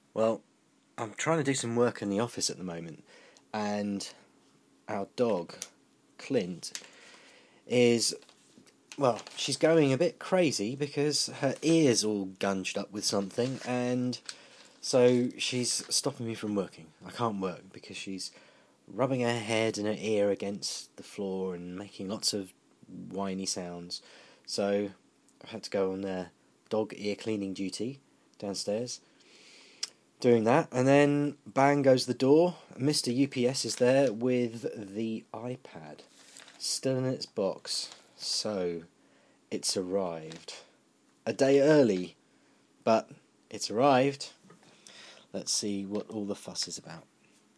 Well, I'm trying to do some work in the office at the moment, and our dog, Clint, is, well, she's going a bit crazy because her ear's all gunged up with something, and so she's stopping me from working. I can't work because she's rubbing her head and her ear against the floor and making lots of whiny sounds. So I've had to go on dog ear cleaning duty downstairs, doing that, and then bang goes the door. Mr. UPS is there with the iPad still in its box. So it's arrived. A day early, but it's arrived. Let's see what all the fuss is about.